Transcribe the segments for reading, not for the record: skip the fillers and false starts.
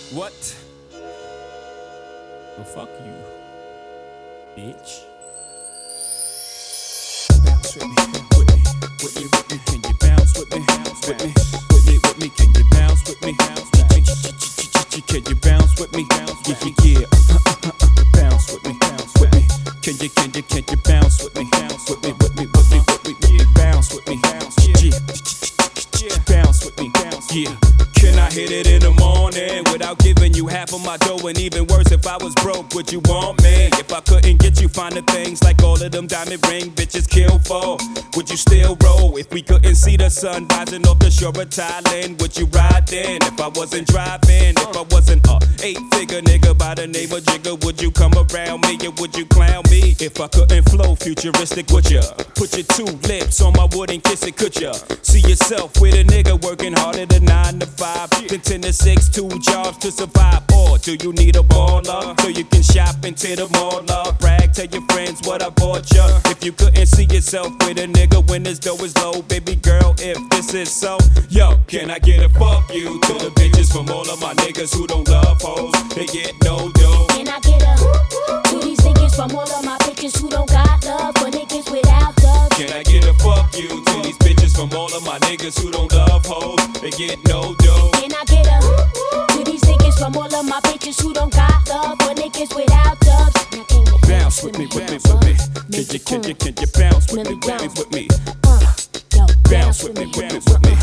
What? Well, fuck you, bitch. Bounce with me, with me, with me, with me. Can you bounce with me, with me, with me, with me? Can you bounce with me, Can you bounce with me, yeah, bounce with me, Can you bounce with me, with me, with me, with me, yeah, bounce with me, yeah, bounce with me, yeah. Can I hit it in the morning without giving you half of my dough? And even worse, if I was broke, would you want me? If I couldn't get you finer things like all of them diamond ring bitches kill for, would you still roll? If we couldn't see the sun rising off the shore of Thailand, would you ride then? If I wasn't driving, if I wasn't a 8-figure nigga by the name of Jigga, would you come around me or would you clown me? If I couldn't flow futuristic, would ya put your 2 lips on my wood and kiss it? Could ya see yourself with a nigga working harder than 9 to 5? Then 10 to 6, 2 jobs to survive. Or do you need a baller so you can shop into the mall? Brag, tell your friends what I bought ya. If you couldn't see yourself with a nigga when this dough is low, baby girl, if this is so, yo, can I get a fuck you to the bitches from all of my niggas who don't love hoes? They get no dough. Can I get a to these niggas from all of my bitches who don't got love for niggas without love? Can I get a fuck you to these bitches from all of my niggas who don't love hoes? They get no dough. Can I get a to these niggas from all of my bitches who don't got love for niggas without dubs? Now can you bounce with me, with me, with me? Can you bounce with me, with me? Bounce with me, with me, with me?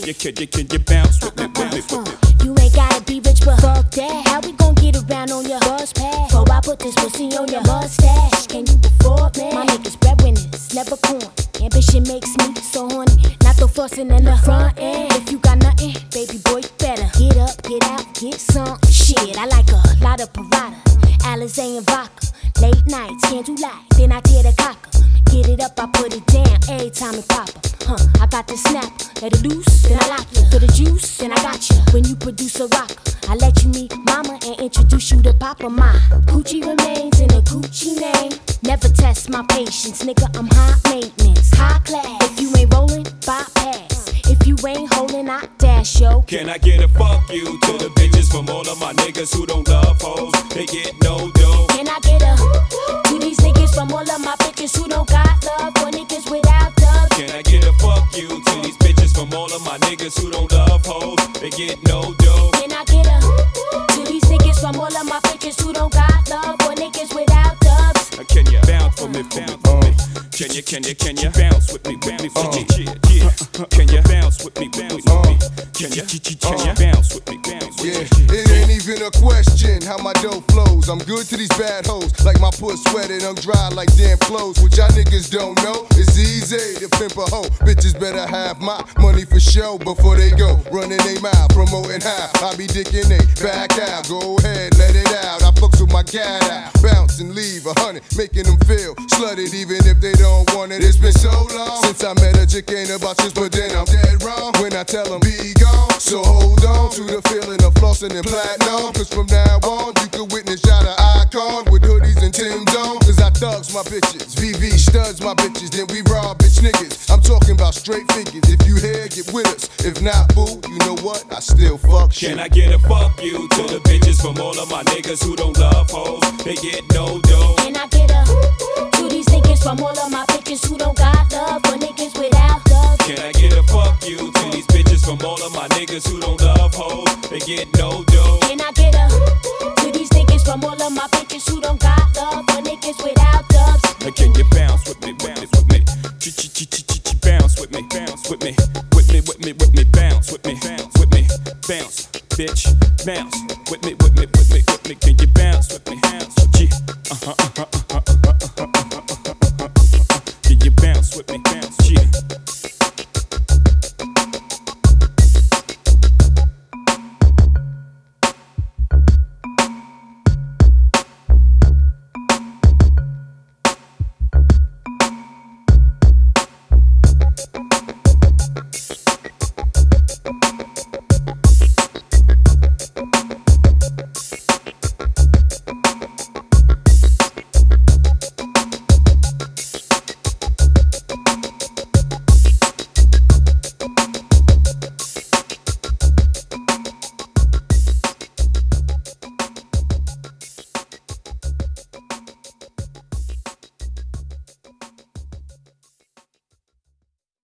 Can you bounce with me, with me? You ain't gotta be rich, but fuck that. How we gon' get around on your bus pass? Before I put this pussy on your mustache, can you afford me? My niggas breadwinners, never corn. Ambition makes me so horny. Not the fussing in the front end. If you got nothing, baby boy, you better get up, get out, get some shit. I like a lot of Parada, Alizé and vodka. Late nights, candlelight, then I tear the cocker. Get it up, I put it down every time it pop up. I got the snap, let it loose, then I lock you. For the juice, then I got you. When you produce a rocker, I let you meet mama and introduce you to papa. My Gucci remains in a Gucci name. Never test my patience, nigga, I'm high maintenance, high class. If you ain't rolling, bypass. If you ain't holding, I dash, yo. Can I get a fuck you to the bitches from all of my niggas who don't love hoes? They get no dough. Can I get a to these niggas from all of my bitches who don't got love for niggas without dubs? Can I get a fuck you to these bitches from all of my niggas who don't love hoes? They get no dough. Can I get a to these niggas from all of my bitches who don't got love for niggas without dubs? Can you bounce for me, for me? Can you bounce with me, with me, yeah. Can you bounce with me, with me? Can you bounce with me, yeah, it ain't even a question how my dough flows. I'm good to these bad hoes, like my puss sweated, I'm dry like damn clothes. What y'all niggas don't know, it's easy to pimp a hoe. Bitches better have my money for show before they go running they mouth, promoting how I be dicking they back out. Go ahead, let it out. I fucks with my cat out, bounce and leave 100, making them feel slutted even if they don't want it. It's been so long since I met a chick, ain't about this, but then I'm dead wrong when I tell them be gone. So hold on to the feeling of flossing and platinum, cause from now on you can witness y'all the icon with hoodies and Tim's on. Cause I thugs my bitches, VV studs my bitches, then we rob bitch niggas. I'm talking about straight figures. If you here, get with us. If not, boo, you know what? I still fuck shit. Can I get a fuck you to the bitches from all of my niggas who don't love hoes? They get no dough. Can I get a to these niggas from all of my bitches who don't got love for niggas without love? Can I get a fuck you to these bitches from all of my niggas who don't love hoes? They get no dough. Can I get a to these niggas from all of my bitches who don't got love for niggas without dubs? Can you bounce with me, bounce with me? Bounce with me, bounce with me, with me, with me, with me, bounce with me, bounce with me, bounce, bitch, bounce with me, with me, with me, with me. Can you bounce with me? Bounce with you?